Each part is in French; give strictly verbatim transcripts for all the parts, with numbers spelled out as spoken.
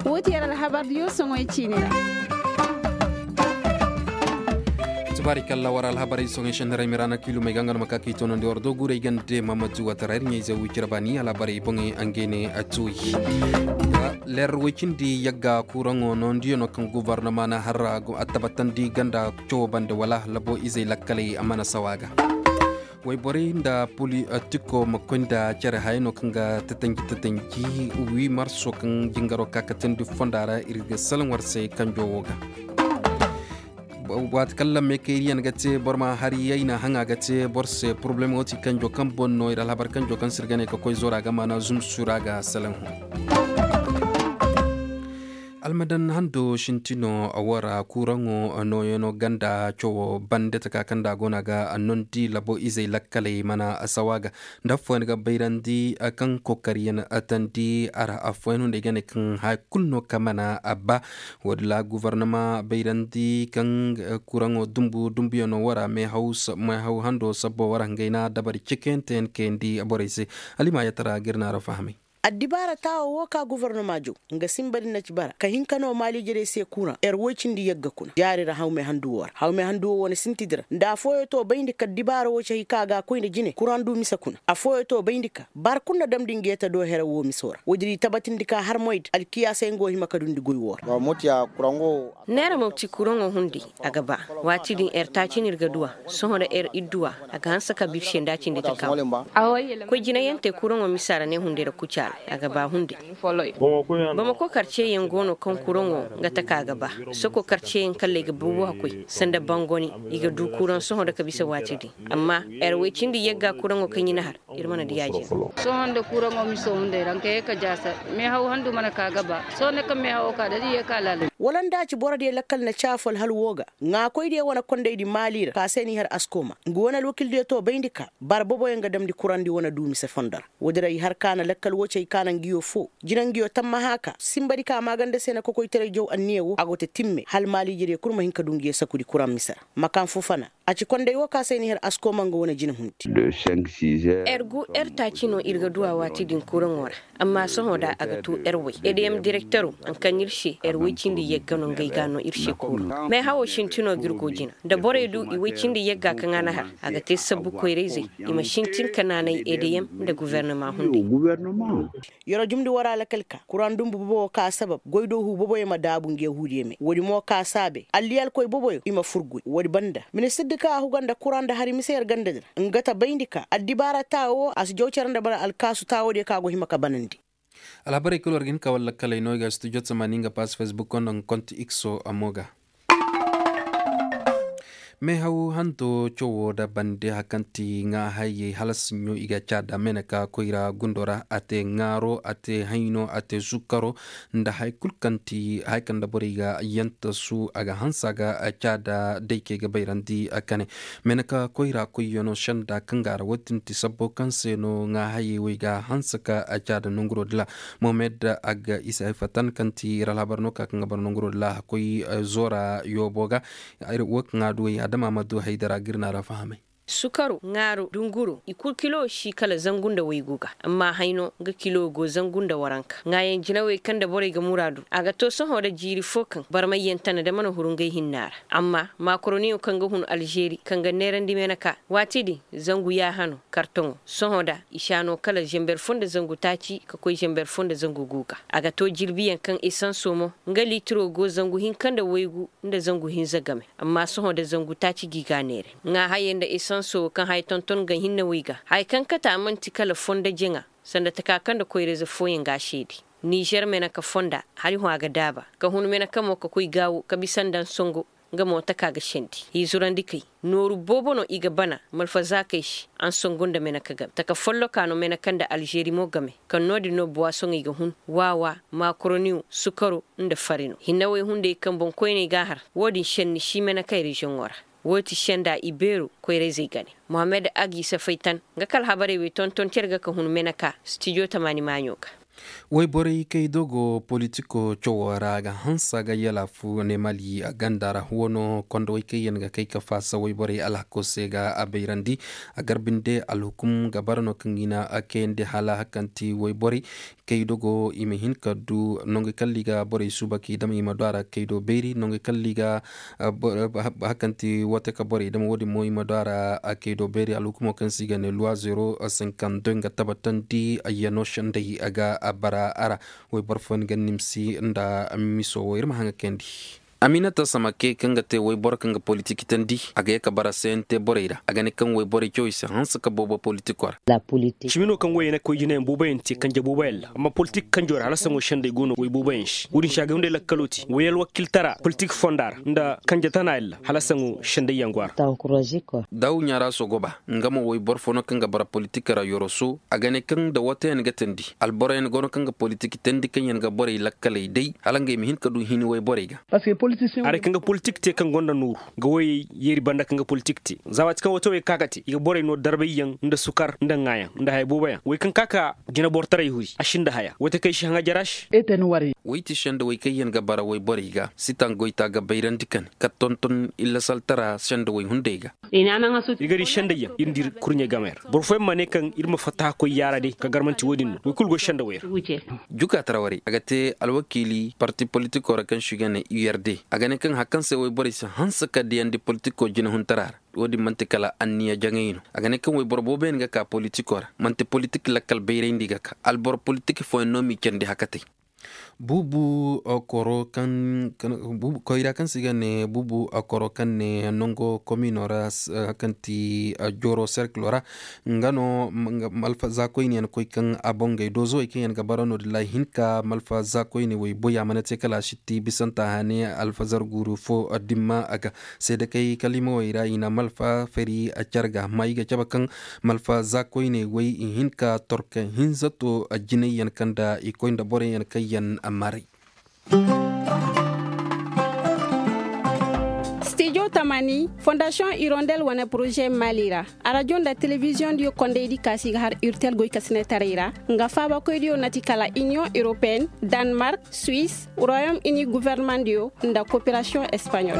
woti yara habar yo songo chinira barikalla wara alhabari songe shendara mirana kilu megangana makaki tono ndi ordo gure igande mamatu watarar nyeze wikirabani alabari bonge angene atui ler wikindi yagga kurango non diyo no kan gouvernement na harra atabatan ganda cho bande wala labo izay lakkale amana sawaga way bori nda puli atiko makonda jare hayno kanga tatangi tatangi wi marso kan jingaro kakaten du fondara irga salan warse kanjo woga wat kala mekerian gate borma hari yaina hanga gate borse problem oti kanjo kan bonno ira labar kanjo kan sirgane ko koy zora ga mana zum suraga salam almadan hando shintino awara kurango noyono ganda chowo bandeta ka kanda gona ga anondi labo izai lakkale mana asawaga ndafwan ga bayrandi akan kokariyan atandi ara afwan de gane kan ha kulno kamana abba wadla gouvernement bayrandi kan kurango dumbu dumbiyono wara me house me haw hando sabo wara ngaina dabari chicken ten kendi aborese alima yatara girna ra fahmi addibara tawo woka gouvernement jo nga simbali na cibara ka hinkano mali jere se kuna er wocindi yagga kuna jarira hawme handu wor hawme handu wona sintidira nda foyo to bayndi ka dibara wo cey kaga koyne jine kurandu misa kuna a foyo to bayndi ka bar kunna damdi ngeta do hera wo misora wodiri tabatindi ka har moyt alkiya se ngo hima kadundi goy wor wa motiya kurango nera mokti kurango hundi agaba wati din er tacinirga duwa sohoda er idduwa aga hansa ka birshe ndacinde ta kam ko jina yente kurango misara ne hundira kucal aga ba hunde bama ko karce yen gono kan kurongo ngata kaga ba soko karce yen kalle ga bubu hakoi sanda bangoni iga du kuron so hoda kabisa watidi amma er wecindi yegga kurongo kan yina har irmana diyaje so hande kurongo mi so hunde ranke ka jasa me haw handu mana kaga ba so ne kam me haw ka da ye ka lale walanda ci borade lakkal na chafal hal woga nga koy de wona konde di malira ka seni har askoma ngona lokil de to bayndika bar bobo nga damdi kurandi wona dumi se fondar wodira har kana lakkal woce kanan giyo fo jinan giyo tamma haka simbari ka maganda sena ko koy tere jow anniyewo agote timme hal mali jere kurma hinka dungiye sakudi kuram misara makan fofana aci konde wo ka seni her askoma ngo wona jinan hunti de cinq six ergu erta kino irga duwa wati din kuran wora amma so hoda aga tu erwe edem directeur an kanirshi erwe cindi yeggano ngaygano irshe ko me hawo shintino girgo jina da bore du iwe cindi yegga kan ana har aga te sabu ko reze ima shintin kananai edem da gouvernement hunde gouvernement yoro jumdi wara la kelka kuran dum bobo ka sabab goydo hu bobo e madabu nge hudiyeme wodi mo ka sabe alliyal koy bobo ima furgu wodi banda ministre de ka hu ganda kuran da hari miser ganda ngata bayndika addibara tawo as jowceranda bara alkasu tawo de ka go himaka banandi alabare ko lorgin ka walla kala inoga studio tsamaninga pas facebook on konti xo amoga me haw hanto chowo da bande hakanti nga haye halasnyo iga chada menaka koira gundora ate ngaro ate haino ate zukaro nda hay kulkanti haykanda boriga yanta su aga hansaga chada deike ga bayrandi akane menaka koira koyono shanda kangara wotinti sabbo kanseno nga haye wiga hansaka chada nungro dla mohamed aga isa fatan kanti ralabarno ka kanga nungro dla koy zora yoboga ay wok ngadu adama madu haidara girna ra fahame sukaru ngaro dunguru ikul kilo shi kala zangunda wayguga amma haino ga kilo go zangunda waranka ngayen jinawe kanda bore ga muradu aga to so hoda jiri fokan barmay yentana da mana hurungay hinnara amma makaroni kanga hun algeri kanga nerandi menaka watidi zangu ya hano karton so hoda ishano kala jember fonda zangu taci ka koy jember fonda zangu guga aga to jirbiyan kan isan somo ngali tro go zangu hin kanda waygu nda zangu hin zagame amma so hoda zangu taci giga nere nga hayenda isan so kan hay tonton ga hinna wiga hay kan kata manti kala fonda jenga sanda takakan da koyre za foyin gashedi Niger mena ka fonda hari ho aga daba ka hunu mena ka mo ka koy gawo ka bisandan songo ga mo takaga shendi hizurandi kai noru bobono iga bana malfa zakai shi an songonda mena kaga taka follo kano mena kanda Algeri mo game kan nodi no boisson iga hun wawa macaroni sukaro nda farino hinnawe hunde kan bon koyne gahar wodi shenni shi mena kai region wara woti shenda iberu koyre zigane Mohamed Agi Safaitan ga kal habare we tonton terga ka hun menaka studio tamani manyoka Wai borai kai dogo politiko chowara ga hansa ga yala fu ne mali a gandara wono kondo wai kai yanga kai ka fasa wai borai ala ko sega a beirandi a garbinde al hukum ga barno kangina a kende hala hakanti wai borai kai dogo ime hin kadu nonge kalliga borai subaki dama ima dara kai do beiri nonge kalliga hakanti wate ka borai dama wodi mo ima dara a kai do beiri al hukum kan siga ne loi zero cinquante-deux ga tabatanti ayano shandai aga bara ara way barfon ganimsi nda miso wayr mahanga kendi Aminata Samake kanga te way bor kanga politique tandi aga ka bara sente boreira aga ne kan way bore choice hansa ka bobo politique la politique chimino kan way ne ko jine bobo enti kan je bobo el amma politique kan jor hala sango shande gono way bobo ensh wudin shaga unde la kaloti wayel wakil tara politique fondar nda kan je tanal hala sango shande yangwar ta encourager quoi daw nyara so goba ngama way bor fono kanga bara politique ra yoroso aga ne kan da wote en gatandi al bore en gono kanga politique tandi kan yanga bore la kalay dei hala ngay mi hin ka du hini way borega parce que are kanga politique te kan gonda nuru ga woy yeri banda kanga politique te zawat kan wato we kakati iga bore no darbe yang nda sukar nda ngaya nda hay boba ya we kan kaka gina bortare hui ashinda haya wata kai shi hanga jarash eten wari we ti shanda we kayen ga bara we boriga sitan goita ga bayran dikan ka tonton illa saltara shanda we hundega ina nan asu igari shanda ya indir kurnye gamer bor fo mane kan irma fata ko yara de ka garmanti wodin we kulgo shanda we juka tarawari agate alwakili parti politiko ra kan shigane U R D agane kan hakan se way bori sa hansa ka diandi politiko jina huntarar wodi mante kala anniya jangayino agane kan way borbo ben ga ka politiko mante politik la kal beyre indiga ka albor politik fo no mi kendi hakate bubu akoro kan bubu koira kan sigane bubu akoro kan ne nongo kominora kanti joro circlora ngano malfa zakoini en koy kan abonge dozo e ken gabarano de la hinka malfa zakoini way boya manate kala shitti bisanta hane alfazar guru fo dimma aga sede kay kalimo ira ina malfa feri acharga maiga chabakan malfa zakoini way hinka torka hinzato ajinayan kanda e koinda bore yan kayan amari Studio Tamani, Fondation Hirondelle wana projet Malira. Arajon da télévision dio kondeidi kasi har urtel goy kasine tarira. Nga faba ko dio natikala Union Européenne, Danemark, Suisse, Royaume-Uni gouvernement dio nda coopération espagnole.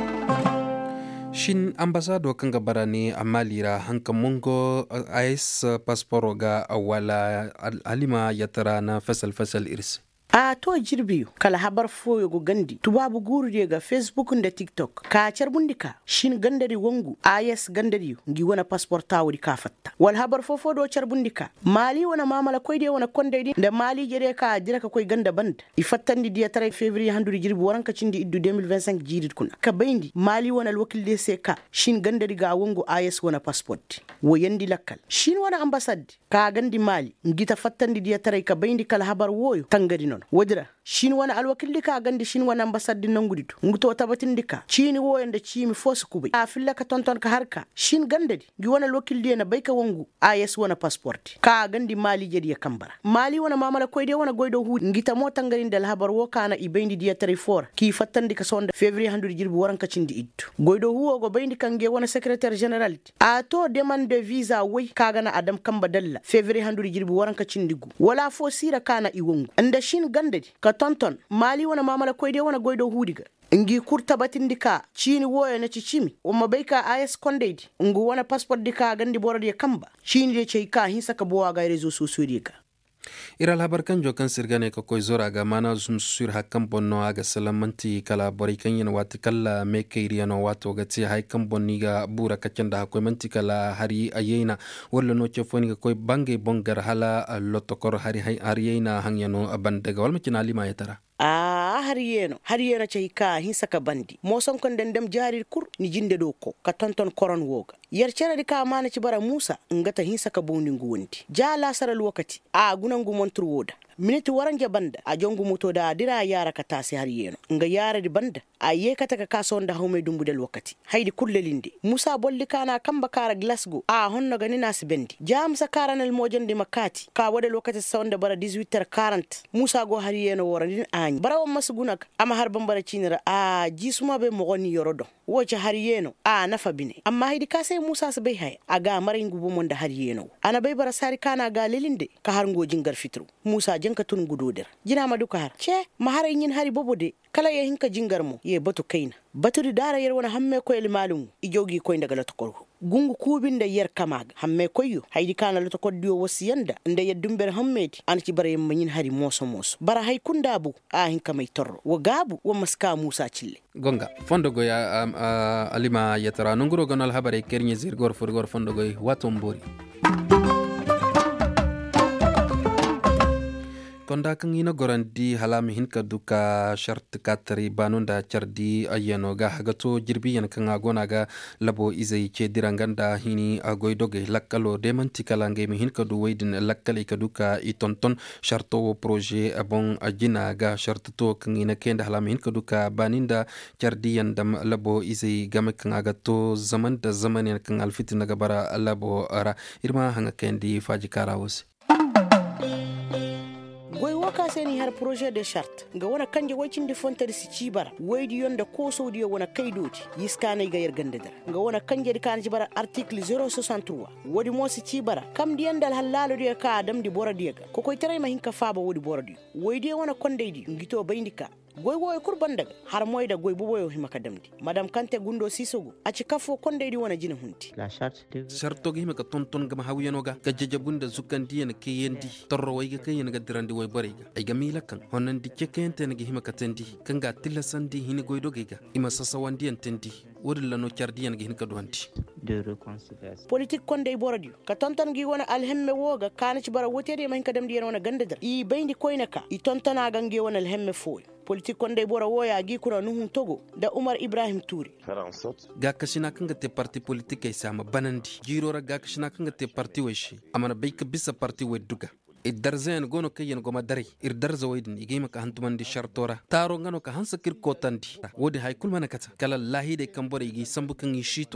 Shin ambassador kanga barani amalira hanka mongo ais passport ga wala alima yatara na fasal fasal irsi. a to jirbiyo kala habar foyo go gandi tubabu guru ga Facebook da TikTok ka charbundika shin gandari wongu ayes gandari ngi wona passport tawri ka fatta wal habar fofo do charbundika mali wona mamala koyde wona kondedi da mali jere ka jira ka koy ganda band i fattandi dia tare février handuri jirbi waranka cindi iddu deux mille vingt-cinq jirit kuna ka bayndi mali wona wakil de seka shin gandari ga wongu ayes wona passport wo yandi lakkal shin wona ambassade ka gandi mali ngita fattandi dia tare ka bayndi kala habar woyo tangadi non wajira shin wani alwakilli ka gandi shin wani ambassade nan guditu nguto tabatin dika chini woyanda chimi fosu kubai a filla ka tonton ka harka shin gandadi gi wani alwakilli na baika wangu ayes wani passport ka gandi mali jadi ya kambara mali wani mamala koyde wani goydo hu ngita mota ngarin dal habar wo kana ibendi dia tarifor ki fattandi ka sonda février handu jirbi waran ka cindi iddu goydo hu go bendi kange wani secrétaire général a to demande de visa way kaga na adam kamba dalla février handu jirbi waran ka cindi gu wala fo sira kana i wangu anda shin gandadi ka tonton mali wana mamala koyde wana goydo hudiga ngi kurta batindika chini woyo na chichimi umma baika ayes kondedi ngu wana passport dika gandi boradi ya kamba chini de cheika hinsa ka bowa ga rezo susuriga ira labar kan jo kan sirgane ko koy zora ga mana zum sur hakam bonno aga salamanti kala bori kan yin wati kala me kairiano wato ga ti hay kan bonni ga bura kacanda ko manti kala hari ayena wala no chefoni ga koy bange bongar hala lotokor hari hay ariyena hangyano abandaga wal macina lima yatara a har yeno har yeno cey ka hinsa ka bandi mo son kon den dem jarir kur ni jinde do ko ka tonton koron woga yer ceradi ka mana ci bara Musa ngata hinsa ka bondi nguwonti jala saral wakati a gunangu montur woda miniti waranje banda a jongu moto da dira yara ka tasi har yeno nga yara di banda a ye kata ka kaso nda hawme dumbudel wakati haydi kullelinde Musa bolli kana kamba kara Glasgow a honno gani nas bendi jam sa karanel mojande makati ka wadel wakati sonda bara dix-huit heures quarante Musa go har yeno worandin ani bara won masugunak ama har bambara cinira a jisuma be mo goni yorodo wocha har yeno a nafa bine amma haydi kase Musa sa be hay aga maringu bo monda har yeno ana be bara sari kana ga lelinde ka har ngojin gar fitru Musa jenka tun gudodir jina maduka har ce mahara yin hari bobode kala ya hinka jingarmo ye batu kaina batu da dara yar wani hamme ko ilmalum ijogi ko daga latokor gungu kubin da yar kamaga hamme koyo haidi kana latokor dio wasiyanda inda ya dumber hammeti an ci bare yin hari moso moso bara hay kundabu a hinka mai torro wa gabu wa maska musa cille gonga fondo go ya um, uh, alima yatara nunguro gonal habare kernye zirgor furgor fondo go watombori konda kan ina gorandi halami hinka duka shart katari banunda chardi ayano ga hagato jirbi yan kan agona ga labo izai ce diranganda hini agoidoge lakkalo demanti kalange mi hinka du waydin lakkale ka duka itonton sharto projet abon ajina ga sharto kan ina kenda halami hinka duka baninda chardi yan dam labo izai game kan agato zaman da zaman yan kan alfitina ga bara labo ara irma hanga kendi faji karawos goy waka seni har projet de charte nga wana kanje wacin de fonta si cibara waydi yonda ko sodi wana kaydoti yiskana ga yergande dar nga wana kanje de kan cibara article zero soixante-trois wodi mo si cibara kam di andal halalo de ka adam di bora diga ko koy tere ma hinka faaba wodi bora di waydi wana kondeydi ngito bayndika goy goy kurban daga har moyda goy boboyo himaka damdi madam kante gundo sisogo aci kafo kondeydi wana jina hunti la charte de sharto gi himaka tonton gama hawiyanoga ka jajabunda zukandi yana keyendi torro wayga kayena ga dirandi way bariga ay gamila kan honan di kekente ngi himaka tendi kanga tilasandi hini goydoge ga ima sasawandi en tendi wodi lano chardi yan gi hinka duwanti de réconciliation politique kondey boradi ka tonton gi wana alhemme woga kana ci bara wotede ma hinka damdi yana wana gandadar i bayndi koynaka i tontana gange wana alhemme foy politique kondey bora woya gi kura nuhun togo da Umar Ibrahim Touré ga kashina kanga te parti politique ay sama banandi jirora ga kashina kanga te parti weshi amana bayka bisa parti weduga idarzen gono kayen goma dari ir darza waydin igema ka hantumandi shartora taro ngano ka hansa kir kotandi wodi hay kulmana kata kala lahide kambore igi sambu kan yishito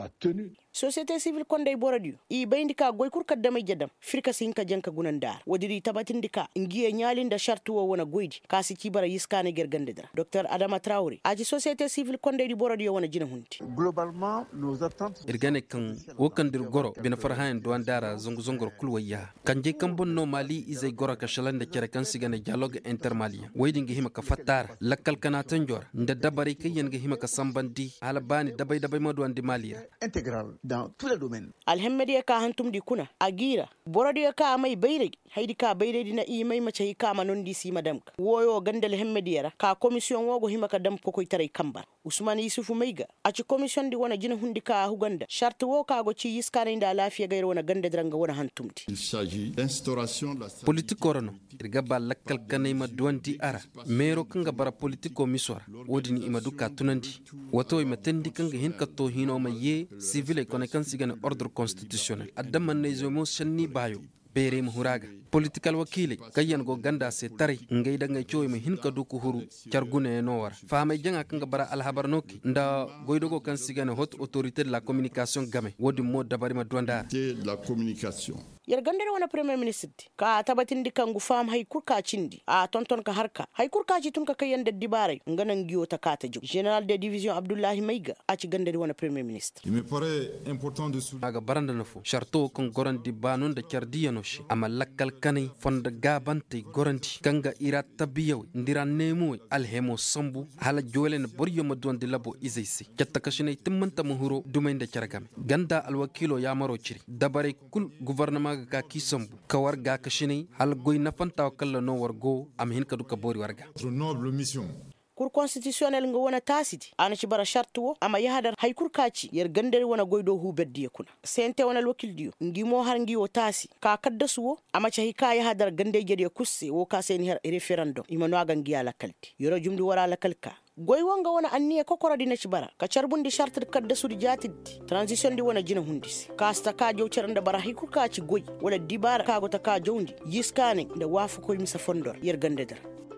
société civile kondey boradi i bayndika goy kur kadda may jadam firka sinka janka gunandar wodiri tabatindika ngiye nyalinda shartu wo wona goydi kasi cibara yiskane gergande dara docteur Adama Traoré aji société civile kondey di boradi wona jina hunti globalement nos attentes irgane kan wokandir goro bina farhan do andara zongo zongor kulwaya kanje kambonno mali izay goro ka shalande kere kan sigane dialogue intermalien waydin gi hima ka fatara lakkal kana tanjor nda dabari kayen gi hima ka sambandi hala bani dabay dabay madu andi mali intégral dans tous les domaines alhemmedi ka hantum di kuna agira borodi ka mai bayre haydi ka bayre dina i mai mace ka manon di si madam woyo gandal hemmedi yara ka commission wogo hima ka dam ko koy tare kambar Usman Yusufu Maiga aci commission di wana jina hundi ka huganda charte wo ka go ci yiskane nda lafiya gairo wana ganda dranga wana hantumti il s'agit d'instauration de la politique orano irga ba lakkal kanay ma duwanti ara mero kanga bara politiko miswara wodini ima duka tunandi wato ima tendi kanga hin katto hino ma ye civil kone kan sigane ordre constitutionnel adamman ne zomo shanni bayo bere mu huraga political wakili kayan go ganda se tare ngay da ngay choy ma hin ka duku huru chargune no war fama janga kanga bara alhabar noki nda goydogo kan sigane haute autorité de la communication game wodi mo dabari ma duwanda de la communication yar gandere wana premier ministre ka tabatin dikangu fam hay kurka cindi a tonton ka harka hay kurka ci tun ka kayan da dibare nganan giyo ta kata ju general de division Abdullahi Maiga a ci gandere wana premier ministre il me paraît important de souligner aga baranda nafo charto kon gorandi banon da chardiano shi ama lakkal kanay fonda gabante gorandi kanga ira tabiyaw ndira nemu alhemo sambu hala jolen boryo madondi labo izaisi jatta kashine timmanta muhuro dumende charagame ganda alwakilo ya maro chiri dabare kul gouvernement ga ki sambu kawar ga kashine hal goy nafanta kala no wargo am hin ka duka bori warga notre noble mission kur constitutionnel nga wona tasiti ana ci bara charte wo ama yahadar hay kur kaci yer gandere wona goydo hu beddi kuna sente wona wakil diyo ngi mo har ngi wo tasi ka kaddasu wo ama ci hika yahadar gande jede kusse wo ka sen her referendum imano aga ngi ala kalti yoro jumdi wara la kalka goy wonga wona anniye kokora dina ci bara ka carbundi charte kaddasu di jatiddi transition di wona jina hundisi kasta ka jow ceranda bara hay kur kaci goy wala dibara ka go ta ka jowndi yiskane nda wafu ko mi sa fondor yer gande dar